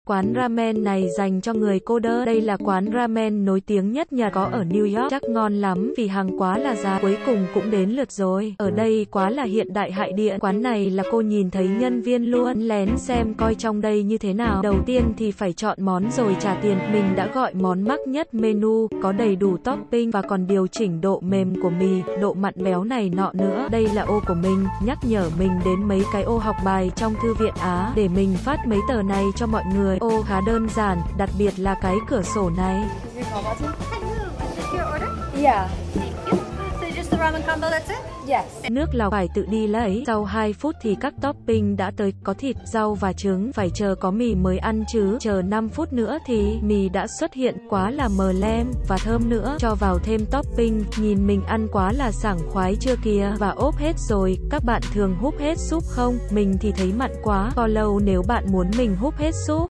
Quán ramen này dành cho người cô đơn. Đây là quán ramen nổi tiếng nhất Nhật có ở New York. Chắc ngon lắm vì hàng quá là giá. Cuối cùng cũng đến lượt rồi. Ở đây quá là hiện đại hại điện. Quán này là cô nhìn thấy nhân viên luôn lén xem coi trong đây như thế nào. Đầu tiên thì phải chọn món rồi trả tiền. Mình đã gọi món mắc nhất menu, có đầy đủ topping và còn điều chỉnh độ mềm của mì, độ mặn béo này nọ nữa. Đây là ô của mình, nhắc nhở mình đến mấy cái ô học bài trong thư viện Á để mình phát mấy tờ này cho mọi người. Ô khá đơn giản, đặc biệt là cái cửa sổ này. Yeah. So just the ramen combo, that's it? Yes. Nước là phải tự đi lấy. Sau 2 phút thì các topping đã tới, có thịt, rau và trứng. Phải chờ có mì mới ăn chứ. Chờ 5 phút nữa thì mì đã xuất hiện, quá là mờ lem và thơm nữa. Cho vào thêm topping, nhìn mình ăn quá là sảng khoái chưa kìa. Và ốp hết rồi. Các bạn thường húp hết súp không? Mình thì thấy mặn quá. Follow nếu bạn muốn mình húp hết súp.